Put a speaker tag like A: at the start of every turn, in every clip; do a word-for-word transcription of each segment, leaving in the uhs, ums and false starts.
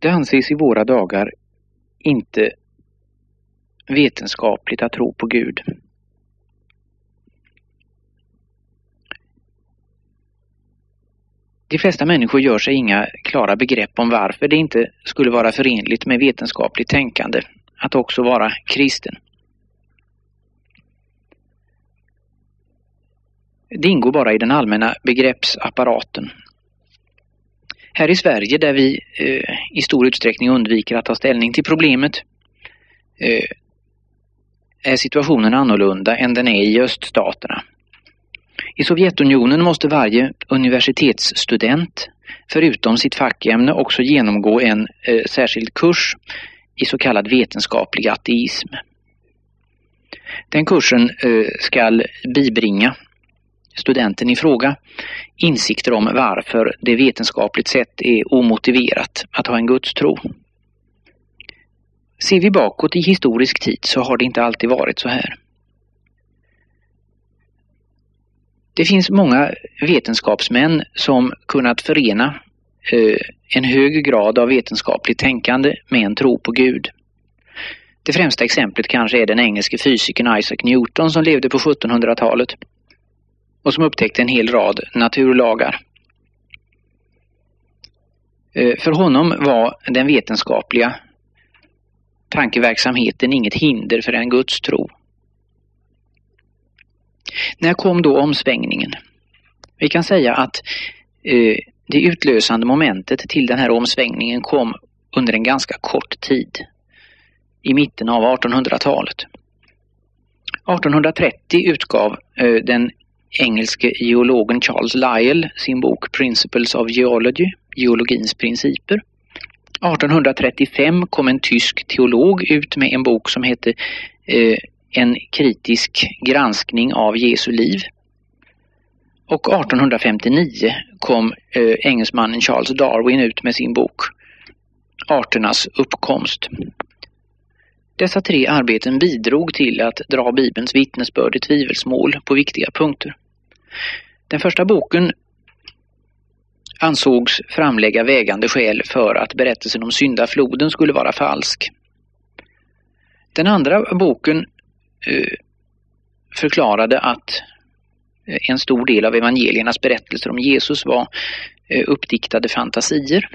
A: Det anses i våra dagar inte vetenskapligt att tro på Gud. De flesta människor gör sig inga klara begrepp om varför det inte skulle vara förenligt med vetenskapligt tänkande att också vara kristen. Det ingår bara i den allmänna begreppsapparaten. Här i Sverige, där vi eh, i stor utsträckning undviker att ta ställning till problemet, eh, är situationen annorlunda än den är i öststaterna. I Sovjetunionen måste varje universitetsstudent förutom sitt fackämne också genomgå en eh, särskild kurs i så kallad vetenskaplig ateism. Den kursen eh, ska bibringa studenten i fråga insikter om varför det vetenskapligt sett är omotiverat att ha en gudstro. Ser vi bakåt i historisk tid så har det inte alltid varit så här. Det finns många vetenskapsmän som kunnat förena eh, en hög grad av vetenskapligt tänkande med en tro på Gud. Det främsta exemplet kanske är den engelske fysikern Isaac Newton som levde på sjuttonhundratalet och som upptäckte en hel rad naturlagar. Eh, för honom var den vetenskapliga tankeverksamheten inget hinder för en gudstro. När kom då omsvängningen? Vi kan säga att eh, det utlösande momentet till den här omsvängningen kom under en ganska kort tid. I mitten av artonhundratalet. artonhundratrettio utgav eh, den engelske geologen Charles Lyell sin bok Principles of Geology, geologins principer. artonhundratrettiofem kom en tysk teolog ut med en bok som hette eh, En kritisk granskning av Jesu liv. Och artonhundrafemtionio kom eh, engelsmannen Charles Darwin ut med sin bok Arternas uppkomst. Dessa tre arbeten bidrog till att dra Bibelns vittnesbörd i tvivelsmål på viktiga punkter. Den första boken ansågs framlägga vägande skäl för att berättelsen om syndafloden skulle vara falsk. Den andra boken eh, förklarade att en stor del av evangeliernas berättelser om Jesus var eh, uppdiktade fantasier.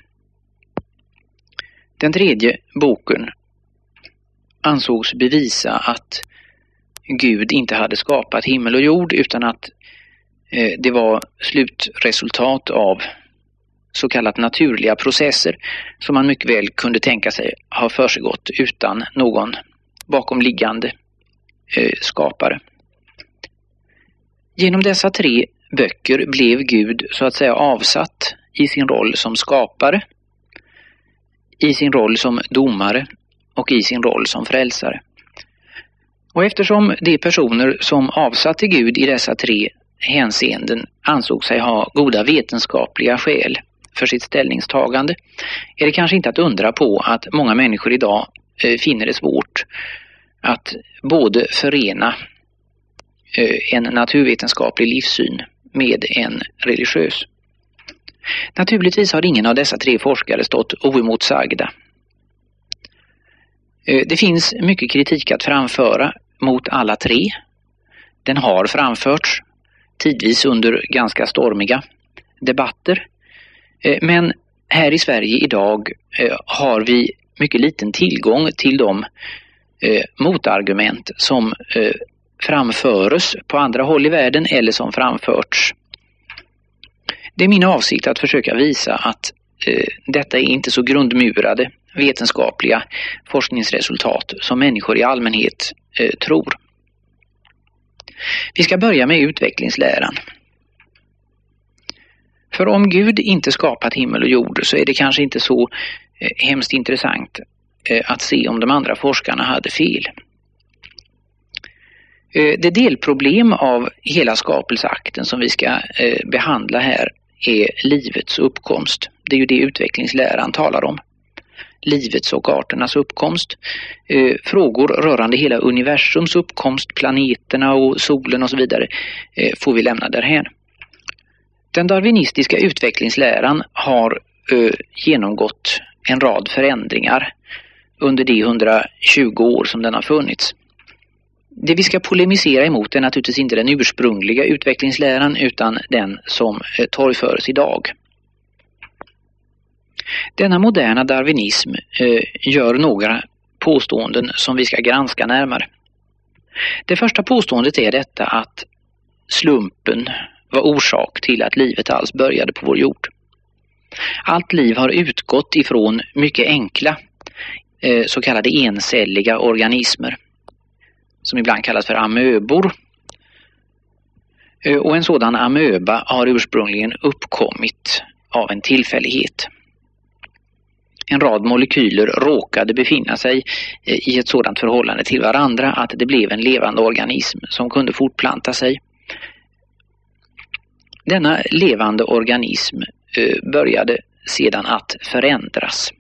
A: Den tredje boken ansågs bevisa att Gud inte hade skapat himmel och jord utan att eh, det var slutresultat av så kallat naturliga processer som man mycket väl kunde tänka sig ha försiggått utan någon bakomliggande eh, skapare. Genom dessa tre böcker blev Gud så att säga avsatt i sin roll som skapare, i sin roll som domare och i sin roll som frälsare. Och eftersom de personer som avsatte Gud i dessa tre hänseenden ansåg sig ha goda vetenskapliga skäl för sitt ställningstagande, är det kanske inte att undra på att många människor idag eh, finner det svårt att både förena eh, en naturvetenskaplig livssyn med en religiös. Naturligtvis har ingen av dessa tre forskare stått oemotsagda. Eh, det finns mycket kritik att framföra mot alla tre. Den har framförts tidvis under ganska stormiga debatter. Men här i Sverige idag har vi mycket liten tillgång till de motargument som framförs på andra håll i världen eller som framförts. Det är min avsikt att försöka visa att detta är inte så grundmurade vetenskapliga forskningsresultat som människor i allmänhet tror. Vi ska börja med utvecklingsläran. För om Gud inte skapat himmel och jord så är det kanske inte så eh, hemskt intressant eh, att se om de andra forskarna hade fel. Eh, det delproblem av hela skapelseakten som vi ska eh, behandla här är livets uppkomst. Det är ju det utvecklingsläran talar om. Livets och arternas uppkomst. Eh, frågor rörande hela universums uppkomst, planeterna och solen och så vidare eh, får vi lämna därhän. Den darwinistiska utvecklingsläran har eh, genomgått en rad förändringar under de hundratjugo år som den har funnits. Det vi ska polemisera emot är naturligtvis inte den ursprungliga utvecklingsläran utan den som torgförs idag. Denna moderna darwinism eh, gör några påståenden som vi ska granska närmare. Det första påståendet är detta att slumpen var orsak till att livet alls började på vår jord. Allt liv har utgått ifrån mycket enkla eh, så kallade encelliga organismer som ibland kallas för amöbor. Eh, och en sådan amöba har ursprungligen uppkommit av en tillfällighet. En rad molekyler råkade befinna sig i ett sådant förhållande till varandra att det blev en levande organism som kunde fortplanta sig. Denna levande organism började sedan att förändras.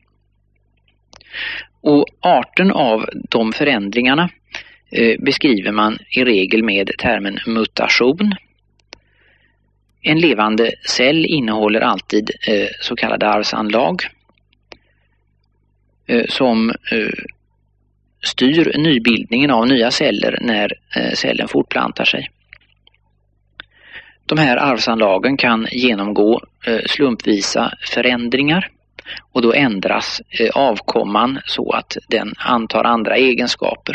A: Och arten av de förändringarna beskriver man i regel med termen mutation. En levande cell innehåller alltid så kallade arvsanlag som styr nybildningen av nya celler när cellen fortplantar sig. De här arvsanlagen kan genomgå slumpvisa förändringar och då ändras avkomman så att den antar andra egenskaper.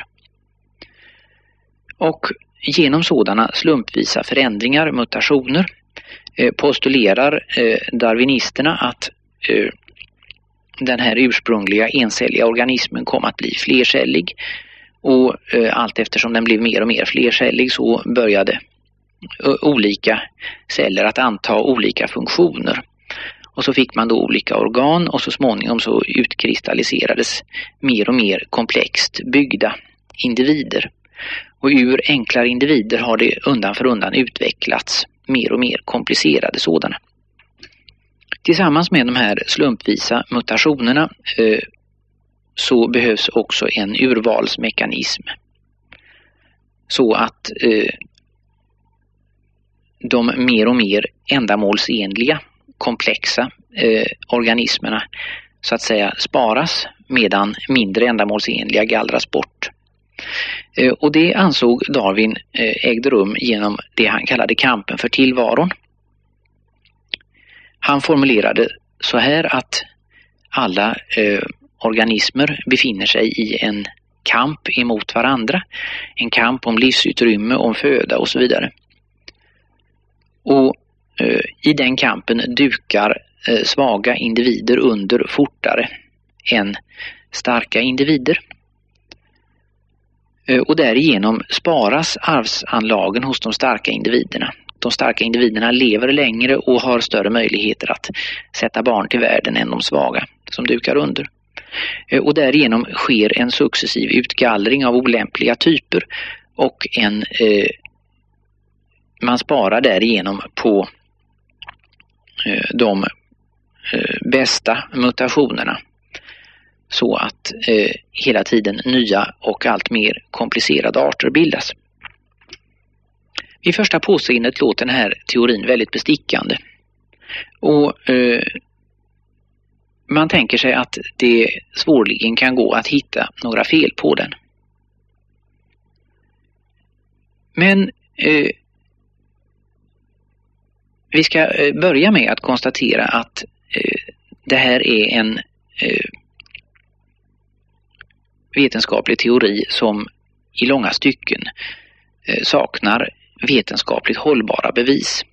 A: Och genom sådana slumpvisa förändringar, mutationer, postulerar darwinisterna att den här ursprungliga encelliga organismen kom att bli flercellig och eh, allt eftersom den blev mer och mer flercellig så började ö, olika celler att anta olika funktioner. Och så fick man då olika organ och så småningom så utkristalliserades mer och mer komplext byggda individer. Och ur enklare individer har det undan för undan utvecklats mer och mer komplicerade sådana. Tillsammans med de här slumpvisa mutationerna eh, så behövs också en urvalsmekanism. Så att eh, de mer och mer ändamålsenliga, komplexa eh, organismerna så att säga sparas medan mindre ändamålsenliga gallras bort. Eh, och det ansåg Darwin eh, ägde rum genom det han kallade kampen för tillvaron. Han formulerade så här att alla eh, organismer befinner sig i en kamp emot varandra. En kamp om livsutrymme, om föda och så vidare. Och eh, i den kampen dukar eh, svaga individer under fortare än starka individer. Eh, och därigenom sparas arvsanlagen hos de starka individerna. De starka individerna lever längre och har större möjligheter att sätta barn till världen än de svaga som dukar under. Och därigenom sker en successiv utgallring av olämpliga typer och en, eh, man sparar därigenom på eh, de eh, bästa mutationerna så att eh, hela tiden nya och allt mer komplicerade arter bildas. I första påseendet låter den här teorin väldigt bestickande. Och eh, man tänker sig att det svårligen kan gå att hitta några fel på den. Men eh, vi ska eh, börja med att konstatera att eh, det här är en eh, vetenskaplig teori som i långa stycken eh, saknar vetenskapligt hållbara bevis.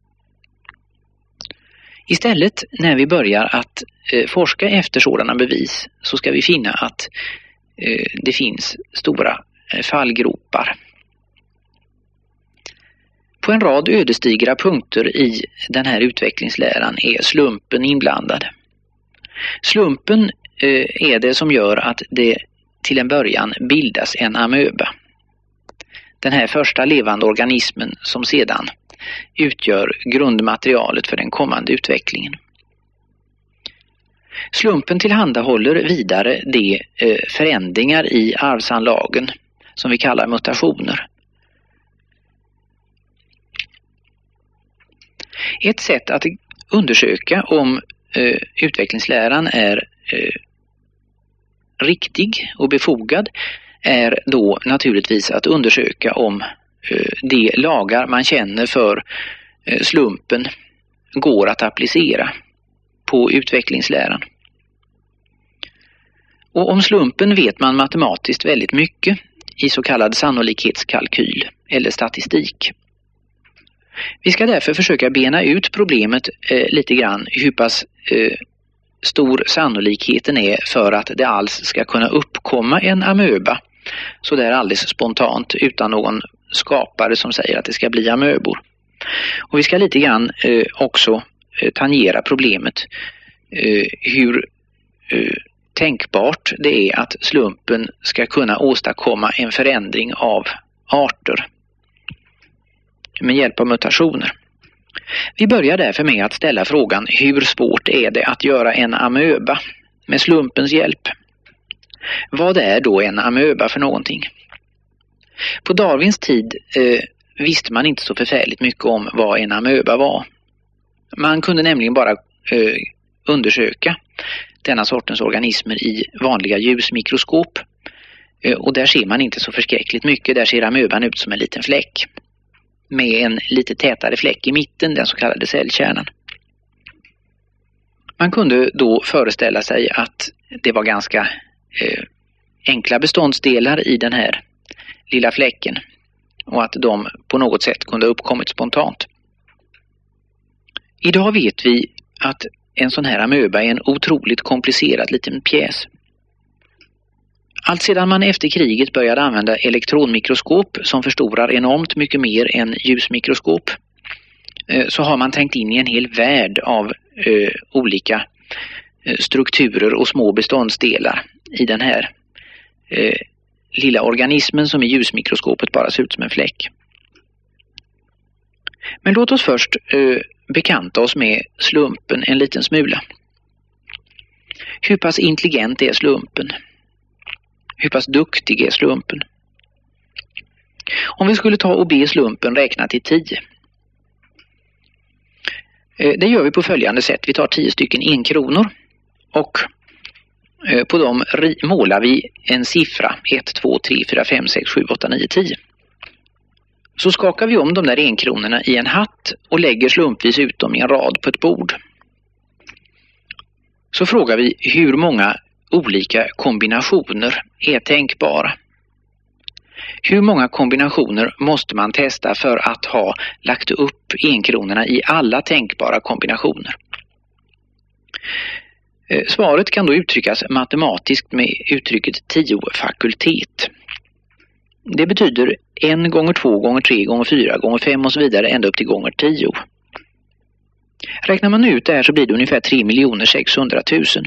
A: Istället när vi börjar att eh, forska efter sådana bevis så ska vi finna att eh, det finns stora eh, fallgropar. På en rad ödesdigra punkter i den här utvecklingsläran är slumpen inblandad. Slumpen eh, är det som gör att det till en början bildas en amöba. Den här första levande organismen som sedan utgör grundmaterialet för den kommande utvecklingen. Slumpen tillhandahåller vidare de eh, förändringar i arvsanlagen som vi kallar mutationer. Ett sätt att undersöka om eh, utvecklingsläran är eh, riktig och befogad är då naturligtvis att undersöka om eh, de lagar man känner för eh, slumpen går att applicera på utvecklingsläran. Och om slumpen vet man matematiskt väldigt mycket i så kallad sannolikhetskalkyl eller statistik. Vi ska därför försöka bena ut problemet eh, lite grann hur pass eh, stor sannolikheten är för att det alls ska kunna uppkomma en amöba så där alldeles spontant utan någon skapare som säger att det ska bli amöbor. Och vi ska lite grann eh, också eh, tangera problemet eh, hur eh, tänkbart det är att slumpen ska kunna åstadkomma en förändring av arter med hjälp av mutationer. Vi börjar därför med att ställa frågan hur svårt är det att göra en amöba med slumpens hjälp? Vad är då en amöba för någonting? På Darwins tid eh, visste man inte så förfärligt mycket om vad en amöba var. Man kunde nämligen bara eh, undersöka denna sortens organismer i vanliga ljusmikroskop. Eh, och där ser man inte så förskräckligt mycket. Där ser amöban ut som en liten fläck med en lite tätare fläck i mitten, den så kallade cellkärnan. Man kunde då föreställa sig att det var ganska eh, enkla beståndsdelar i den här lilla fläcken och att de på något sätt kunde ha uppkommit spontant. Idag vet vi att en sån här amöba är en otroligt komplicerad liten pjäs. Allt sedan man efter kriget började använda elektronmikroskop som förstorar enormt mycket mer än ljusmikroskop så har man tänkt in i en hel värld av eh, olika eh, strukturer och små beståndsdelar i den här eh, lilla organismen som i ljusmikroskopet bara ser ut som en fläck. Men låt oss först eh, bekanta oss med slumpen en liten smula. Hur pass intelligent är slumpen? Hur pass duktig är slumpen? Om vi skulle ta och be slumpen räkna till tio. Det gör vi på följande sätt. Vi tar tio stycken enkronor och på dem målar vi en siffra ett, två, tre, fyra, fem, sex, sju, åtta, nio, tio. Så skakar vi om de där enkronorna i en hatt och lägger slumpvis ut dem i en rad på ett bord. Så frågar vi hur många olika kombinationer är tänkbara. Hur många kombinationer måste man testa för att ha lagt upp enkronorna i alla tänkbara kombinationer? Svaret kan då uttryckas matematiskt med uttrycket tio fakultet. Det betyder en gånger två gånger tre gånger fyra gånger fem och så vidare ända upp till gånger tio. Räknar man ut det här så blir det ungefär tre miljoner sexhundratusen.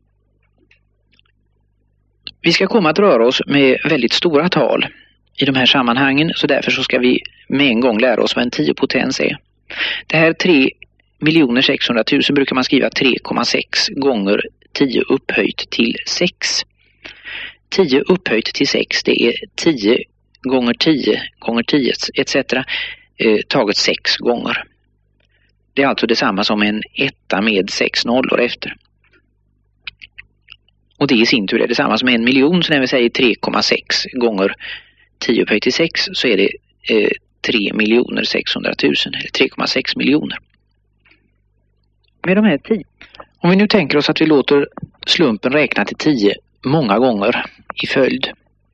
A: Vi ska komma att röra oss med väldigt stora tal i de här sammanhangen, så därför så ska vi med en gång lära oss vad en tiopotens är. Det här tre miljoner sexhundratusen brukar man skriva tre komma sex gånger tio upphöjt till sex. tio upphöjt till sex, det är tio gånger tio gånger tio et cetera eh, taget sex gånger. Det är alltså detsamma som en etta med sex nollor efter. Och det i sin tur är detsamma som en miljon, så när vi säger tre komma sex gånger tio upphöjt till sex så är det eh, tre miljoner sexhundratusen eller tre komma sex miljoner. Med de här tio. Om vi nu tänker oss att vi låter slumpen räkna till tio många gånger i följd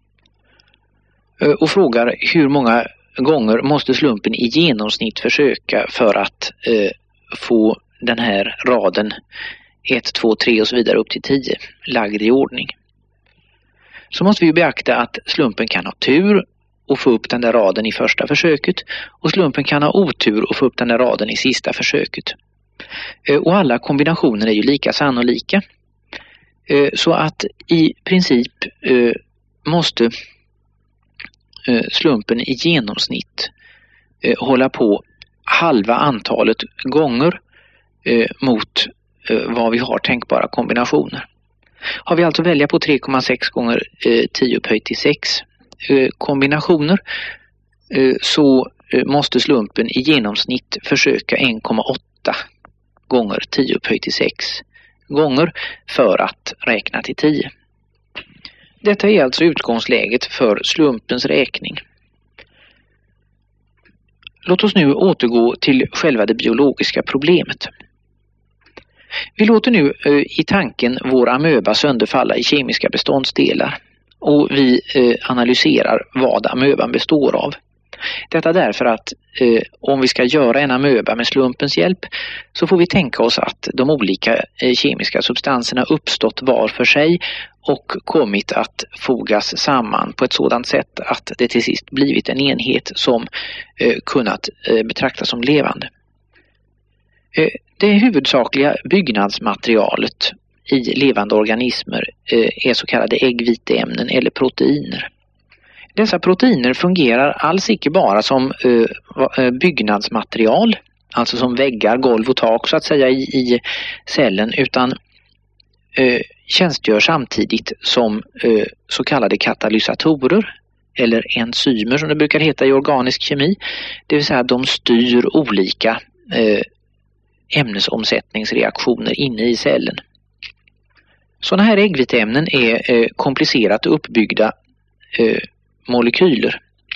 A: och frågar hur många gånger måste slumpen i genomsnitt försöka för att eh, få den här raden ett, två, tre och så vidare upp till tio lagd i ordning. Så måste vi beakta att slumpen kan ha tur och få upp den där raden i första försöket och slumpen kan ha otur och få upp den där raden i sista försöket. Och alla kombinationer är ju lika sannolika. Så att i princip måste slumpen i genomsnitt hålla på halva antalet gånger mot vad vi har tänkbara kombinationer. Har vi alltså välja på tre komma sex gånger tio upphöjt till sex kombinationer så måste slumpen i genomsnitt försöka en komma åtta gånger tio upphöjt till sex gånger för att räkna till tio. Detta är alltså utgångsläget för slumpens räkning. Låt oss nu återgå till själva det biologiska problemet. Vi låter nu eh, i tanken vår amöba sönderfalla i kemiska beståndsdelar och vi eh, analyserar vad amöban består av. Detta därför att eh, om vi ska göra en amöba med slumpens hjälp så får vi tänka oss att de olika eh, kemiska substanserna uppstått var för sig och kommit att fogas samman på ett sådant sätt att det till sist blivit en enhet som eh, kunnat eh, betraktas som levande. Eh, det huvudsakliga byggnadsmaterialet i levande organismer eh, är så kallade äggviteämnen eller proteiner. Dessa proteiner fungerar alls icke bara som eh, byggnadsmaterial, alltså som väggar, golv och tak så att säga i, i cellen, utan eh, tjänstgör samtidigt som eh, så kallade katalysatorer eller enzymer som det brukar heta i organisk kemi. Det vill säga att de styr olika eh, ämnesomsättningsreaktioner inne i cellen. Sådana här äggviteämnen är eh, komplicerat uppbyggda eh, molekyler.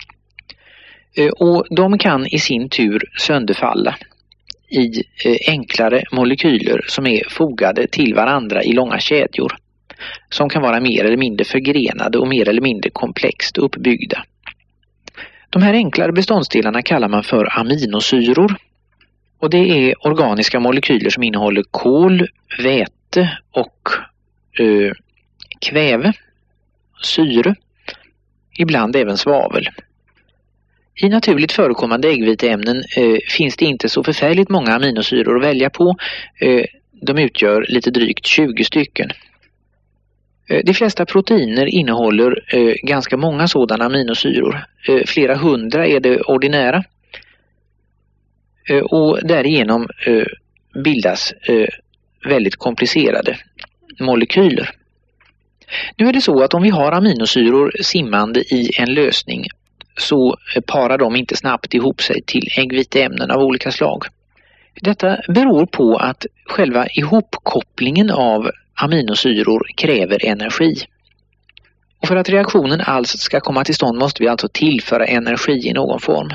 A: Eh, och de kan i sin tur sönderfalla i eh, enklare molekyler som är fogade till varandra i långa kedjor som kan vara mer eller mindre förgrenade och mer eller mindre komplext uppbyggda. De här enklare beståndsdelarna kallar man för aminosyror och det är organiska molekyler som innehåller kol, väte och eh, kväve, syre, ibland även svavel. I naturligt förekommande äggviteämnen eh, finns det inte så förfärligt många aminosyror att välja på. Eh, de utgör lite drygt tjugo stycken. Eh, de flesta proteiner innehåller eh, ganska många sådana aminosyror. Eh, flera hundra är det ordinära. Eh, och därigenom eh, bildas eh, väldigt komplicerade molekyler. Nu är det så att om vi har aminosyror simmande i en lösning så parar de inte snabbt ihop sig till äggviteämnen av olika slag. Detta beror på att själva ihopkopplingen av aminosyror kräver energi. Och för att reaktionen alls ska komma till stånd måste vi alltså tillföra energi i någon form.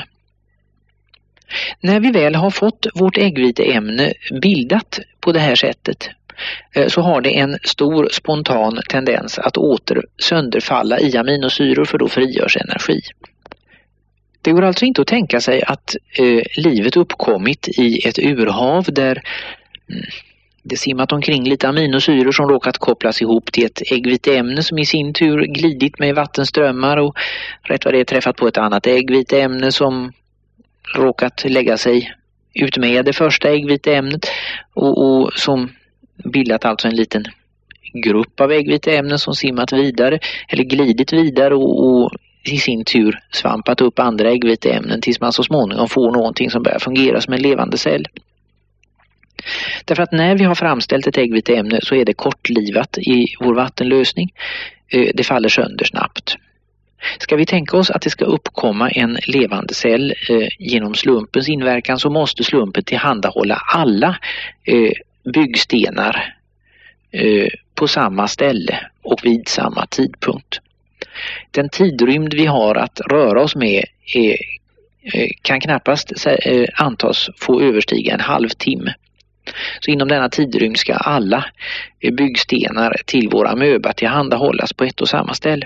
A: När vi väl har fått vårt äggviteämne bildat på det här sättet så har det en stor spontan tendens att åter sönderfalla i aminosyror för då frigörs energi. Det går alltså inte att tänka sig att eh, livet uppkommit i ett urhav där mm, det simmat omkring lite aminosyror som råkat kopplas ihop till ett äggviteämne som i sin tur glidit med vattenströmmar och rätt vad det är träffat på ett annat äggviteämne som råkat lägga sig ut med det första äggviteämnet och, och som bildat alltså en liten grupp av äggviteämnen som simmat vidare eller glidit vidare och, och i sin tur svampat upp andra äggviteämnen tills man så småningom får någonting som börjar fungera som en levande cell. Därför att när vi har framställt ett äggviteämne så är det kortlivat i vår vattenlösning. Det faller sönder snabbt. Ska vi tänka oss att det ska uppkomma en levande cell eh, genom slumpens inverkan så måste slumpen tillhandahålla alla eh, byggstenar eh, på samma ställe och vid samma tidpunkt. Den tidrymd vi har att röra oss med är, eh, kan knappast eh, antas få överstiga en halvtimme. Så inom denna tidrymd ska alla eh, byggstenar till våra amöba tillhandahållas på ett och samma ställe.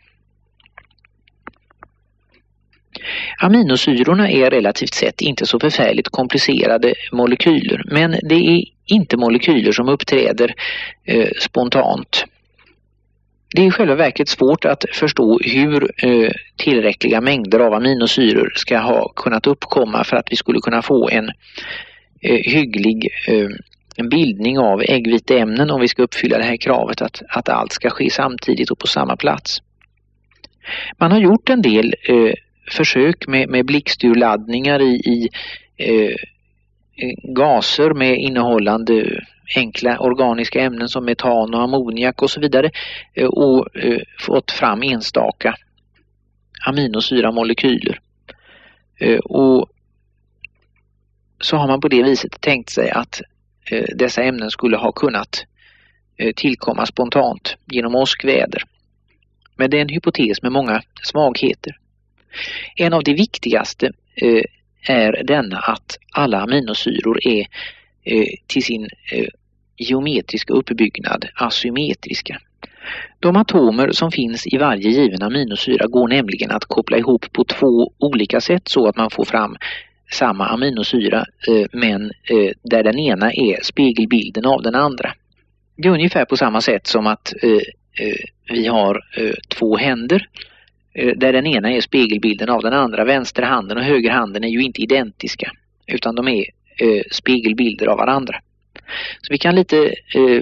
A: Aminosyrorna är relativt sett inte så förfärligt komplicerade molekyler, men det är inte molekyler som uppträder eh, spontant. Det är i själva verket svårt att förstå hur eh, tillräckliga mängder av aminosyror ska ha kunnat uppkomma för att vi skulle kunna få en eh, hygglig eh, bildning av äggviteämnen om vi ska uppfylla det här kravet att, att allt ska ske samtidigt och på samma plats. Man har gjort en del eh, försök med, med blixturladdningar i, i eh, gaser med innehållande enkla organiska ämnen som metan och ammoniak och så vidare eh, och eh, fått fram enstaka aminosyramolekyler. Eh, och så har man på det viset tänkt sig att eh, dessa ämnen skulle ha kunnat eh, tillkomma spontant genom åskväder. Men det är en hypotes med många svagheter. En av de viktigaste eh, är denna att alla aminosyror är eh, till sin eh, geometriska uppbyggnad asymmetriska. De atomer som finns i varje given aminosyra går nämligen att koppla ihop på två olika sätt så att man får fram samma aminosyra eh, men eh, där den ena är spegelbilden av den andra. Det är ungefär på samma sätt som att eh, eh, vi har eh, två händer eh, där den ena är spegelbilden av den andra. Vänsterhanden och högerhanden är ju inte identiska utan de är eh, spegelbilder av varandra. Så vi kan lite eh,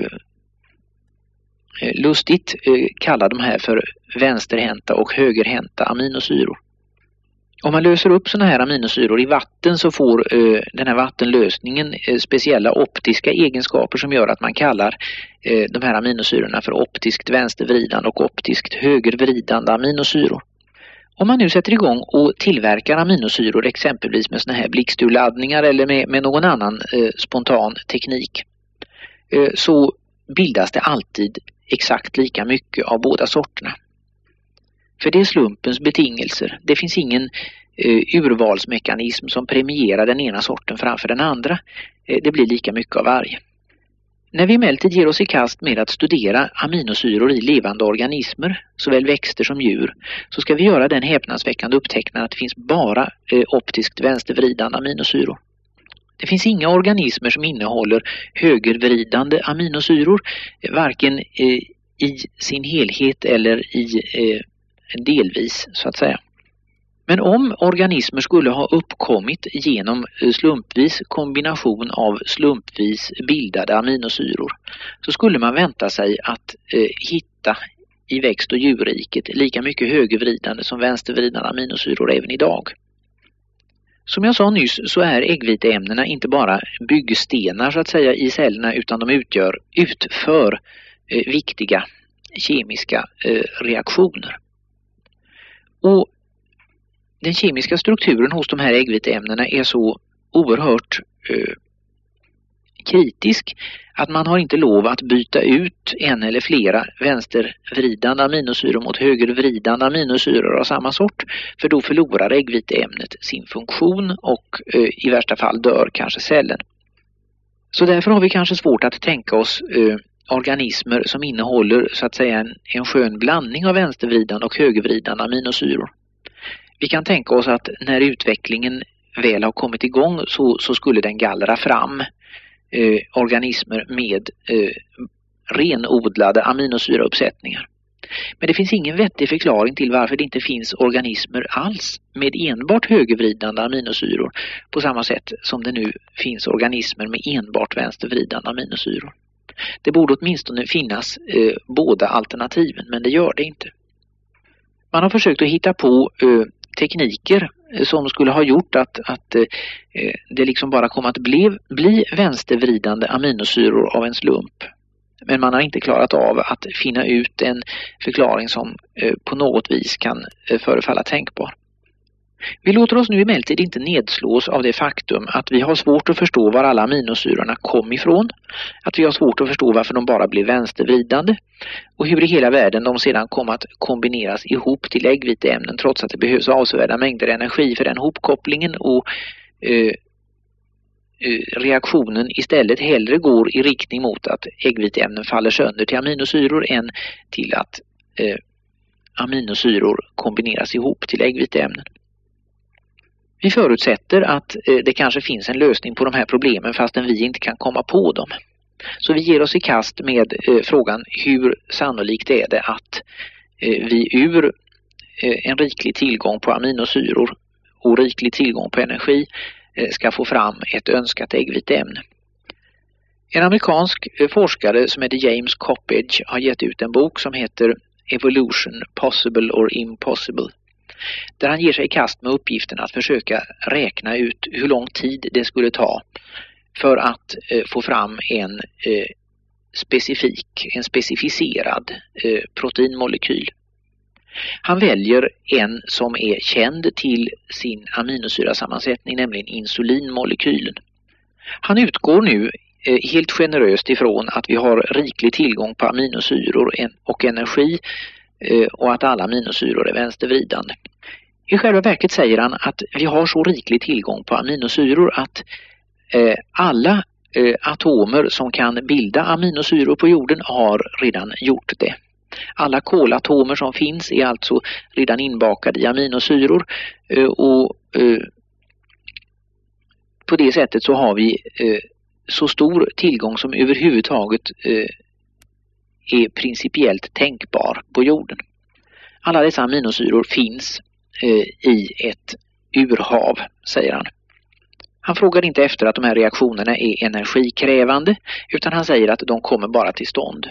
A: lustigt eh, kalla de här för vänsterhänta och högerhänta aminosyror. Om man löser upp såna här aminosyror i vatten så får eh, den här vattenlösningen eh, speciella optiska egenskaper som gör att man kallar eh, de här aminosyrorna för optiskt vänstervridande och optiskt högervridande aminosyror. Om man nu sätter igång och tillverkar aminosyror exempelvis med såna här blixturladdningar eller med, med någon annan eh, spontan teknik eh, så bildas det alltid exakt lika mycket av båda sorterna. För det är slumpens betingelser. Det finns ingen eh, urvalsmekanism som premierar den ena sorten framför den andra. Eh, det blir lika mycket av varje. När vi emellertid ger oss i kast med att studera aminosyror i levande organismer, såväl växter som djur, så ska vi göra den häpnadsväckande upptäckningen att det finns bara eh, optiskt vänstervridande aminosyror. Det finns inga organismer som innehåller högervridande aminosyror, varken eh, i sin helhet eller i eh, delvis så att säga. Men om organismer skulle ha uppkommit genom slumpvis kombination av slumpvis bildade aminosyror så skulle man vänta sig att eh, hitta i växt- och djurriket lika mycket högervridande som vänstervridande aminosyror även idag. Som jag sa nyss så är äggviteämnena inte bara byggstenar så att säga i cellerna utan de utgör utför eh, viktiga kemiska eh, reaktioner. Och den kemiska strukturen hos de här äggviteämnena är så oerhört eh, kritisk att man har inte lov att byta ut en eller flera vänstervridande aminosyror mot högervridande aminosyror av samma sort, för då förlorar äggviteämnet sin funktion och eh, i värsta fall dör kanske cellen. Så därför har vi kanske svårt att tänka oss eh, organismer som innehåller så att säga en, en skön blandning av vänstervridande och högervridande aminosyror. Vi kan tänka oss att när utvecklingen väl har kommit igång så, så skulle den gallra fram eh, organismer med eh, renodlade aminosyrauppsättningar. Men det finns ingen vettig förklaring till varför det inte finns organismer alls med enbart högervridande aminosyror på samma sätt som det nu finns organismer med enbart vänstervridande aminosyror. Det borde åtminstone finnas eh, båda alternativen, men det gör det inte. Man har försökt att hitta på eh, tekniker som skulle ha gjort att, att eh, det liksom bara kom att bli, bli vänstervridande aminosyror av en slump. Men man har inte klarat av att finna ut en förklaring som eh, på något vis kan eh, förefalla tänkbar. Vi låter oss nu emellertid inte nedslås av det faktum att vi har svårt att förstå var alla aminosyrorna kom ifrån, att vi har svårt att förstå varför de bara blir vänstervridande och hur i hela världen de sedan kom att kombineras ihop till äggviteämnen trots att det behövs avsevärda mängder energi för den hopkopplingen och eh, reaktionen istället hellre går i riktning mot att äggviteämnen faller sönder till aminosyror än till att eh, aminosyror kombineras ihop till äggviteämnen. Vi förutsätter att eh, det kanske finns en lösning på de här problemen fastän vi inte kan komma på dem. Så vi ger oss i kast med eh, frågan hur sannolikt är det att eh, vi ur eh, en riklig tillgång på aminosyror och riklig tillgång på energi eh, ska få fram ett önskat äggviteämne. En amerikansk eh, forskare som heter James Coppedge har gett ut en bok som heter Evolution, Possible or Impossible, där han ger sig i kast med uppgiften att försöka räkna ut hur lång tid det skulle ta för att eh, få fram en eh, specifik, en specificerad eh, proteinmolekyl. Han väljer en som är känd till sin aminosyrasammansättning, nämligen insulinmolekylen. Han utgår nu eh, helt generöst ifrån att vi har riklig tillgång på aminosyror och energi eh, och att alla aminosyror är vänstervridande. I själva verket säger han att vi har så riklig tillgång på aminosyror att eh, alla eh, atomer som kan bilda aminosyror på jorden har redan gjort det. Alla kolatomer som finns är alltså redan inbakade i aminosyror eh, och eh, på det sättet så har vi eh, så stor tillgång som överhuvudtaget eh, är principiellt tänkbar på jorden. Alla dessa aminosyror finns eh, i ett urhav, säger han. Han frågar inte efter att de här reaktionerna är energikrävande, utan han säger att de kommer bara till stånd.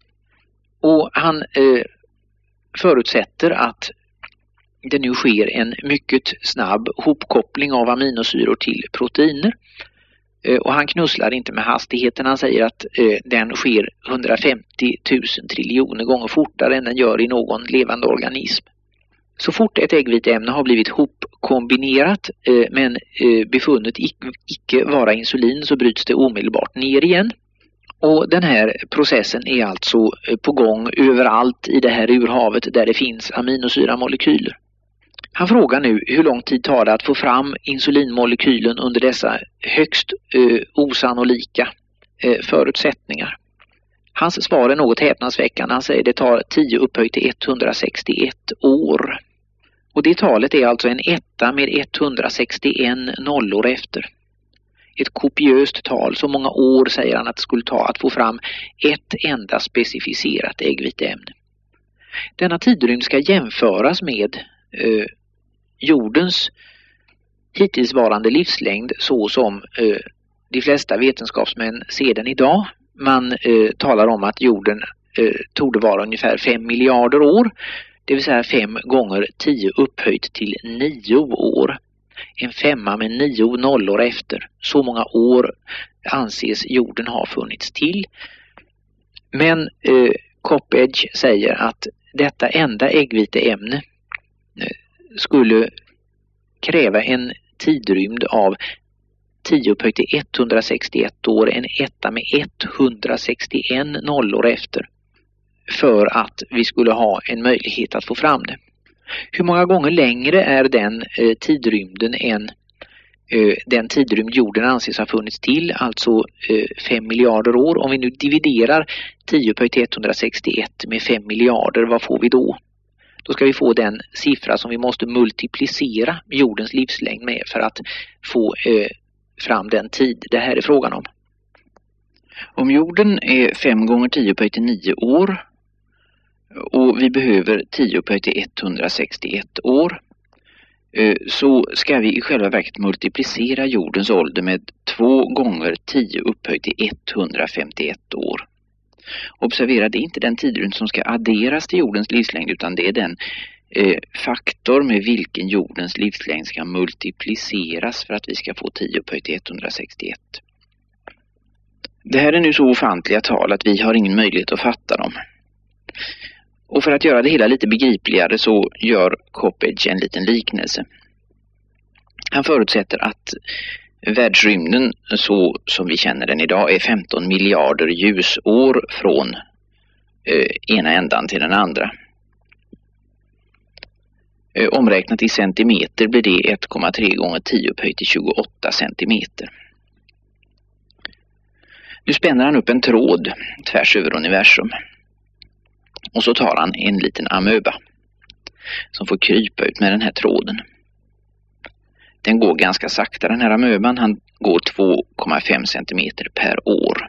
A: Och han eh, förutsätter att det nu sker en mycket snabb hopkoppling av aminosyror till proteiner. Eh, och han knusslar inte med hastigheten. Han säger att eh, den sker hundrafemtio tusen triljoner gånger fortare än den gör i någon levande organism. Så fort ett äggviteämne har blivit hopkombinerat eh, men eh, befunnet icke, icke vara insulin, så bryts det omedelbart ner igen. Och den här processen är alltså på gång överallt i det här urhavet där det finns aminosyramolekyler. Han frågar nu hur lång tid tar det att få fram insulinmolekylen under dessa högst eh, osannolika eh, förutsättningar. Hans svar är något häpnadsväckande. Han säger att det tar tio upphöjt till etthundrasextioett år. Och det talet är alltså en etta med etthundrasextioen nollor efter. Ett kopiöst tal. Så många år säger han att det skulle ta att få fram ett enda specificerat äggviteämne. Denna tidrymd ska jämföras med eh, jordens hittillsvarande livslängd så som eh, de flesta vetenskapsmän ser den idag. Man eh, talar om att jorden eh, torde vara ungefär fem miljarder år, det vill säga fem gånger tio upphöjt till nio år. En femma med nio nollor efter. Så många år anses jorden ha funnits till. Men eh, Coppedge säger att detta enda äggviteämne eh, skulle kräva en tidrymd av tio upphöjt till etthundrasextioett år, en etta med etthundrasextioen nollor efter, för att vi skulle ha en möjlighet att få fram det. Hur många gånger längre är den eh, tidrymden än eh, den tidrymd jorden anses ha funnits till, alltså eh, fem miljarder år? Om vi nu dividerar tio upphöjt till etthundrasextioett med fem miljarder, vad får vi då? Då ska vi få den siffra som vi måste multiplicera jordens livslängd med för att få eh, fram den tid det här är frågan om. Om jorden är fem gånger tio upphöjt till nio år och vi behöver tio upphöjt till etthundrasextioett år, så ska vi i själva verket multiplicera jordens ålder med två gånger tio upphöjt till etthundrafemtioett år. Observera, det är inte den tidrymd som ska adderas till jordens livslängd, utan det är den eh, faktor med vilken jordens livslängd ska multipliceras för att vi ska få tio upphöjt till etthundrasextioett. Det här är nu så ofantliga tal att vi har ingen möjlighet att fatta dem. Och för att göra det hela lite begripligare så gör Coppedge en liten liknelse. Han förutsätter att världsrymden så som vi känner den idag är femton miljarder ljusår från eh, ena ändan till den andra. Eh, omräknat i centimeter blir det ett komma tre gånger tio upphöjt till tjugoåtta centimeter. Nu spänner han upp en tråd tvärs över universum. Och så tar han en liten amöba som får krypa ut med den här tråden. Den går ganska sakta, den här amöban. Han går två komma fem centimeter per år.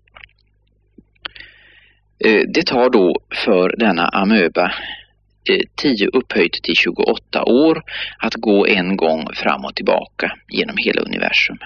A: Det tar då för denna amöba tio upphöjt till tjugoåtta år att gå en gång fram och tillbaka genom hela universum.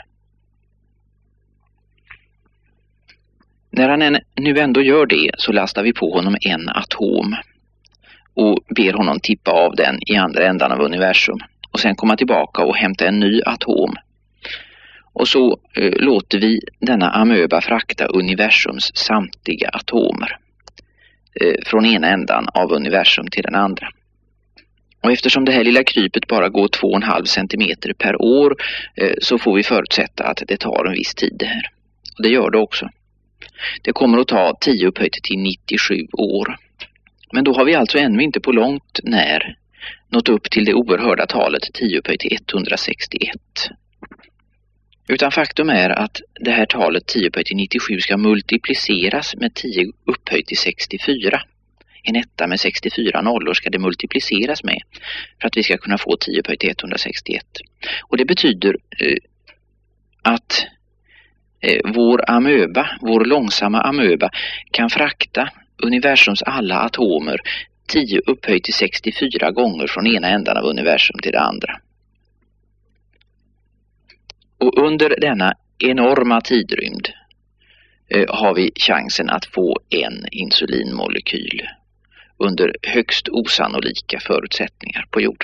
A: När han nu ändå gör det så lastar vi på honom en atom och ber honom tippa av den i andra ändan av universum och sen komma tillbaka och hämta en ny atom. Och så eh, låter vi denna amöba frakta universums samtliga atomer eh, från ena ändan av universum till den andra. Och eftersom det här lilla krypet bara går två komma fem centimeter per år eh, så får vi förutsätta att det tar en viss tid det här. Och det gör det också. Det kommer att ta tio upphöjt till nittiosju år. Men då har vi alltså ännu inte på långt när nått upp till det oerhörda talet tio upphöjt till etthundrasextioett. Utan faktum är att det här talet tio upphöjt till nittiosju ska multipliceras med tio upphöjt till sextiofyra. En etta med sextiofyra nollor ska det multipliceras med för att vi ska kunna få tio upphöjt till etthundrasextioett. Och det betyder eh, att eh, vår amöba, vår långsamma amöba kan frakta universums alla atomer tio upphöjt till sextiofyra gånger från ena ändan av universum till det andra. Och under denna enorma tidrymd eh, har vi chansen att få en insulinmolekyl under högst osannolika förutsättningar på jorden.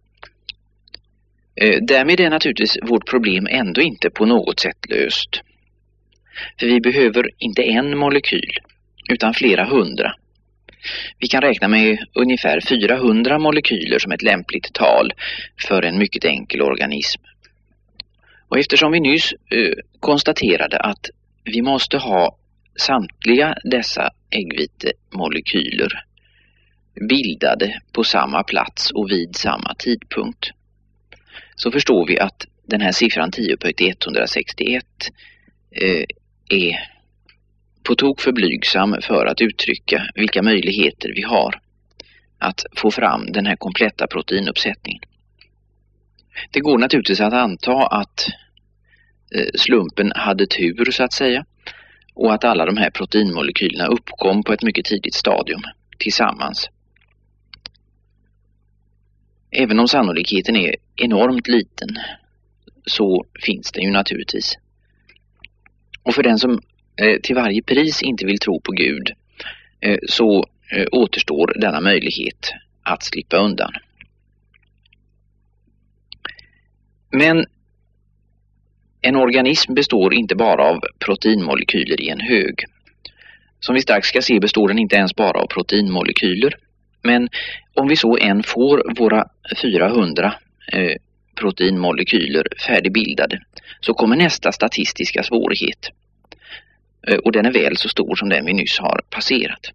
A: Eh, därmed är naturligtvis vårt problem ändå inte på något sätt löst. För vi behöver inte en molekyl utan flera hundra. Vi kan räkna med ungefär fyrahundra molekyler som ett lämpligt tal för en mycket enkel organism. Och eftersom vi nyss eh, konstaterade att vi måste ha samtliga dessa äggvitemolekyler bildade på samma plats och vid samma tidpunkt, så förstår vi att den här siffran tio upphöjt till etthundrasextioett eh, är på tok för blygsam för att uttrycka vilka möjligheter vi har att få fram den här kompletta proteinuppsättningen. Det går naturligtvis att anta att slumpen hade tur så att säga och att alla de här proteinmolekylerna uppkom på ett mycket tidigt stadium tillsammans. Även om sannolikheten är enormt liten så finns det ju naturligtvis. Och för den som eh, till varje pris inte vill tro på Gud eh, så eh, återstår denna möjlighet att slippa undan. Men en organism består inte bara av proteinmolekyler i en hög. Som vi strax ska se består den inte ens bara av proteinmolekyler. Men om vi så än får våra fyrahundra eh, proteinmolekyler färdigbildade så kommer nästa statistiska svårighet. Eh, och den är väl så stor som den vi nyss har passerat.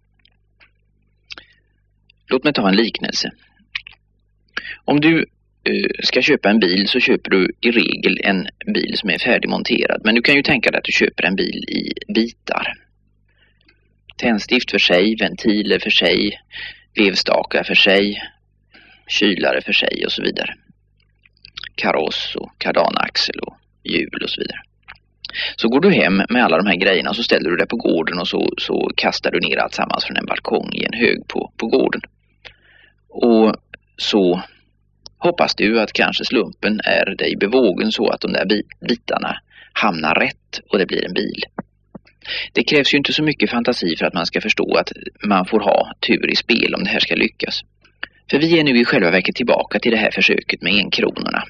A: Låt mig ta en liknelse. Om du ska köpa en bil så köper du i regel en bil som är färdigmonterad. Men du kan ju tänka dig att du köper en bil i bitar. Tändstift för sig, ventiler för sig, vevstakar för sig, kylare för sig och så vidare. Kaross och kardanaxel och hjul och så vidare. Så går du hem med alla de här grejerna och så ställer du dig på gården och så, så kastar du ner allt sammans från en balkong i en hög på, på gården. Och så hoppas du att kanske slumpen är dig bevågen så att de där bitarna hamnar rätt och det blir en bil. Det krävs ju inte så mycket fantasi för att man ska förstå att man får ha tur i spel om det här ska lyckas. För vi är nu i själva verket tillbaka till det här försöket med enkronorna.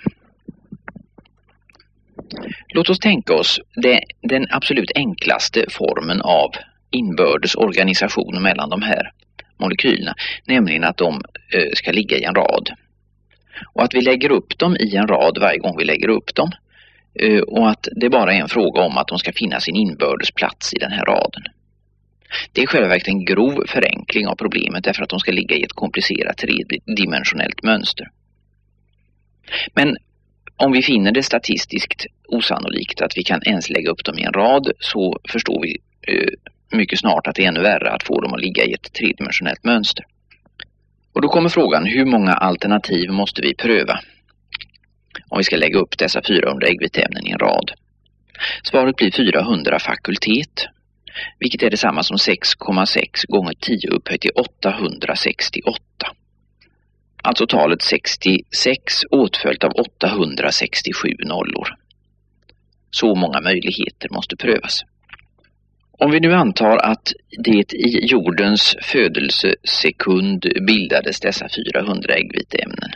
A: Låt oss tänka oss det, den absolut enklaste formen av inbördes organisation mellan de här molekylerna, nämligen att de eh, ska ligga i en rad. Och att vi lägger upp dem i en rad varje gång vi lägger upp dem. Och att det bara är en fråga om att de ska finna sin inbördes plats i den här raden. Det är själva verket en grov förenkling av problemet därför att de ska ligga i ett komplicerat tredimensionellt mönster. Men om vi finner det statistiskt osannolikt att vi kan ens lägga upp dem i en rad så förstår vi mycket snart att det är ännu värre att få dem att ligga i ett tredimensionellt mönster. Och då kommer frågan, hur många alternativ måste vi pröva om vi ska lägga upp dessa fyrahundra äggviteämnen i en rad? Svaret blir fyrahundra fakultet, vilket är detsamma som sex komma sex gånger tio upphöjt till åttahundrasextioåtta. Alltså talet sextiosex åtföljt av åttahundrasextiosju nollor. Så många möjligheter måste prövas. Om vi nu antar att det i jordens födelsesekund bildades dessa fyrahundra äggviteämnen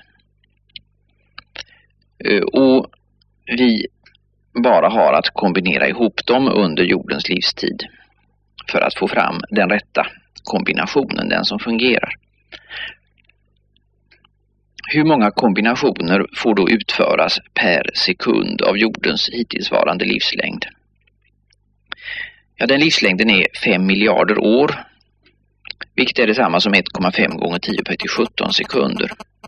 A: och vi bara har att kombinera ihop dem under jordens livstid för att få fram den rätta kombinationen, den som fungerar. Hur många kombinationer får då utföras per sekund av jordens hittillsvarande livslängd? Ja, den livslängden är fem miljarder år, vilket är detsamma som ett komma fem gånger tio upphöjt till sjutton sekunder.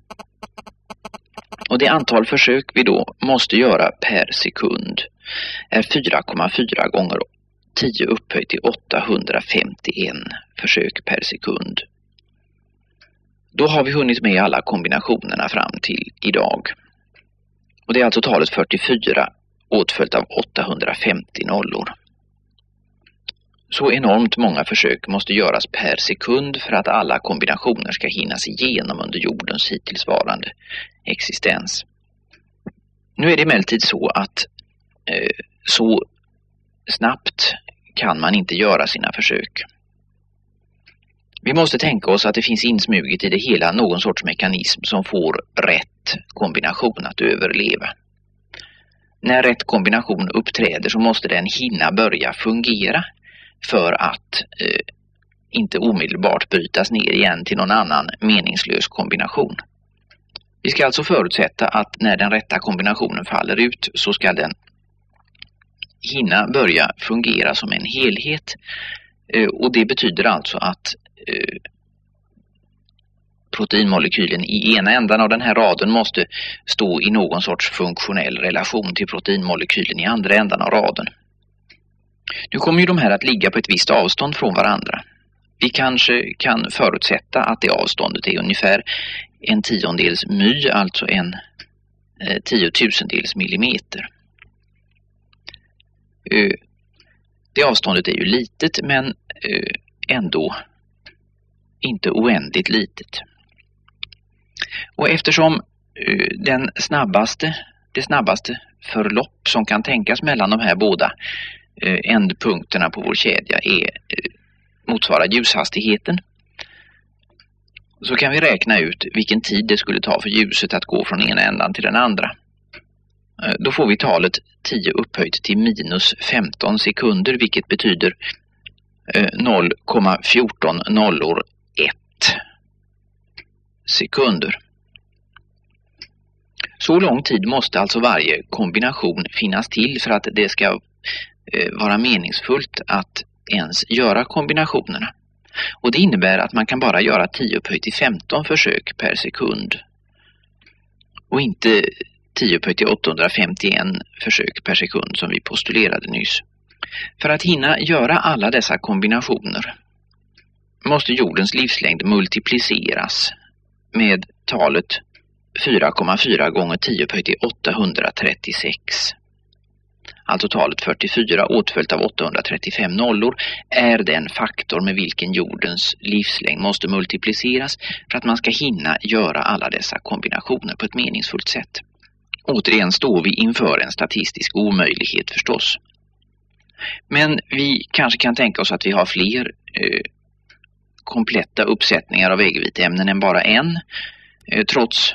A: Och det antal försök vi då måste göra per sekund är fyra komma fyra gånger tio upphöjt till åttahundrafemtioen försök per sekund. Då har vi hunnit med alla kombinationerna fram till idag. Och det är alltså talet fyrtiofyra åtföljt av åttahundrafemtio nollor. Så enormt många försök måste göras per sekund för att alla kombinationer ska hinnas igenom under jordens hittillsvarande existens. Nu är det emellertid så att eh, så snabbt kan man inte göra sina försök. Vi måste tänka oss att det finns insmuget i det hela någon sorts mekanism som får rätt kombination att överleva. När rätt kombination uppträder så måste den hinna börja fungera för att eh, inte omedelbart brytas ner igen till någon annan meningslös kombination. Vi ska alltså förutsätta att när den rätta kombinationen faller ut så ska den hinna börja fungera som en helhet. Eh, och det betyder alltså att eh, proteinmolekylen i ena ändan av den här raden måste stå i någon sorts funktionell relation till proteinmolekylen i andra ändan av raden. Nu kommer ju de här att ligga på ett visst avstånd från varandra. Vi kanske kan förutsätta att det avståndet är ungefär en tiondels my, alltså en eh, tiotusendels millimeter. Eh, det avståndet är ju litet men eh, ändå inte oändligt litet. Och eftersom eh, den snabbaste, det snabbaste förlopp som kan tänkas mellan de här båda eh, ändpunkterna på vår kedja är eh, motsvarar ljushastigheten, så kan vi räkna ut vilken tid det skulle ta för ljuset att gå från ena ändan till den andra. Eh, då får vi talet tio upphöjt till minus femton sekunder, vilket betyder eh, noll komma fjorton nollor ett sekunder. Så lång tid måste alltså varje kombination finnas till för att det ska eh, vara meningsfullt att ens göra kombinationerna. Och det innebär att man kan bara göra tio upphöjt till femton försök per sekund och inte tio upphöjt till åttahundrafemtioen försök per sekund som vi postulerade nyss. För att hinna göra alla dessa kombinationer måste jordens livslängd multipliceras med talet fyra komma fyra gånger tio upphöjt till åttahundratrettiosex. Alltså talet fyrtiofyra åtföljt av åttahundratrettiofem nollor är den faktor med vilken jordens livslängd måste multipliceras för att man ska hinna göra alla dessa kombinationer på ett meningsfullt sätt. Återigen står vi inför en statistisk omöjlighet förstås. Men vi kanske kan tänka oss att vi har fler eh, kompletta uppsättningar av äggviteämnen än bara en, eh, trots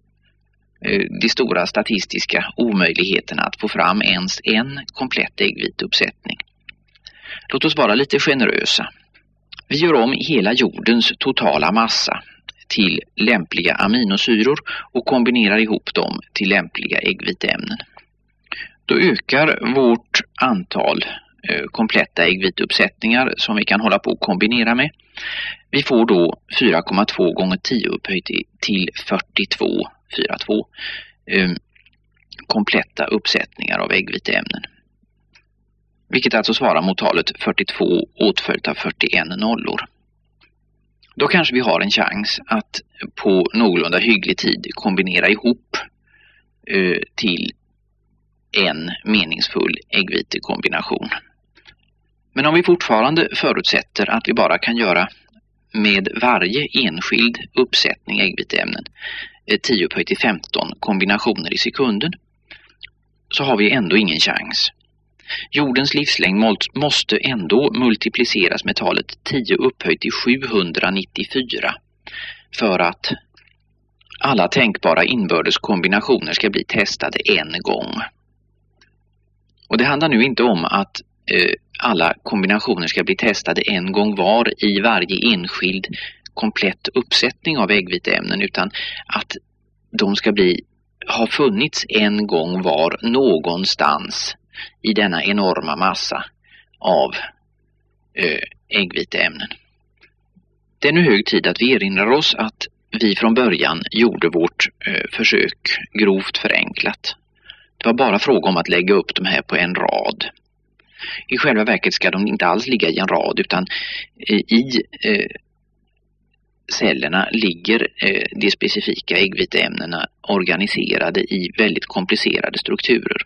A: de stora statistiska omöjligheterna att få fram ens en komplett äggviteuppsättning. Låt oss vara lite generösa. Vi gör om hela jordens totala massa till lämpliga aminosyror och kombinerar ihop dem till lämpliga äggviteämnen. Då ökar vårt antal eh, kompletta äggviteuppsättningar som vi kan hålla på att kombinera med. Vi får då fyra komma två gånger tio upphöjt till fyrtiotvå fyrtiotvå eh, kompletta uppsättningar av äggviteämnen. Vilket alltså svarar mot talet fyrtiotvå åtföljt av fyrtioen nollor. Då kanske vi har en chans att på någorlunda hygglig tid kombinera ihop eh, till en meningsfull äggvitekombination. Men om vi fortfarande förutsätter att vi bara kan göra med varje enskild uppsättning äggviteämnen tio upphöjt till femton kombinationer i sekunden, så har vi ändå ingen chans. Jordens livslängd måste ändå multipliceras med talet tio upphöjt till sjuhundranittiofyra för att alla tänkbara inbördes kombinationer ska bli testade en gång. Och det handlar nu inte om att eh, alla kombinationer ska bli testade en gång var i varje enskild komplett uppsättning av äggviteämnen, utan att de ska bli, ha funnits en gång var någonstans i denna enorma massa av
B: eh, äggviteämnen. Det är nu hög tid att vi erinrar oss att vi från början gjorde vårt eh, försök grovt förenklat. Det var bara fråga om att lägga upp de här på en rad. I själva verket ska de inte alls ligga i en rad, utan eh, i eh, cellerna ligger eh, de specifika äggviteämnena organiserade i väldigt komplicerade strukturer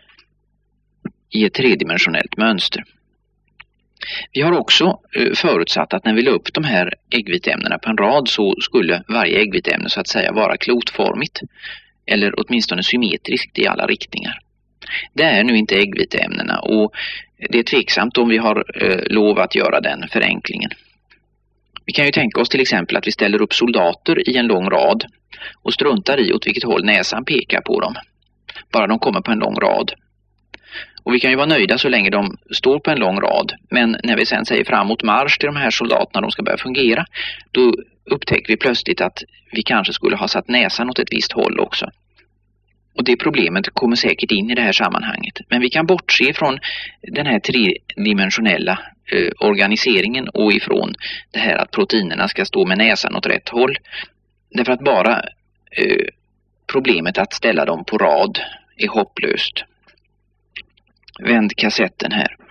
B: i ett tredimensionellt mönster. Vi har också eh, förutsatt att när vi la upp de här äggviteämnena på en rad så skulle varje äggviteämne så att säga vara klotformigt eller åtminstone symmetriskt i alla riktningar. Det är nu inte äggviteämnena och det är tveksamt om vi har eh, lov att göra den förenklingen. Vi kan ju tänka oss till exempel att vi ställer upp soldater i en lång rad och struntar i åt vilket håll näsan pekar på dem. Bara de kommer på en lång rad. Och vi kan ju vara nöjda så länge de står på en lång rad. Men när vi sen säger framåt marsch till de här soldaterna, de ska börja fungera, då upptäcker vi plötsligt att vi kanske skulle ha satt näsan åt ett visst håll också. Och det problemet kommer säkert in i det här sammanhanget. Men vi kan bortse från den här tredimensionella eh, organiseringen och ifrån det här att proteinerna ska stå med näsan åt rätt håll. Därför att bara eh, problemet att ställa dem på rad är hopplöst. Vänd kassetten här.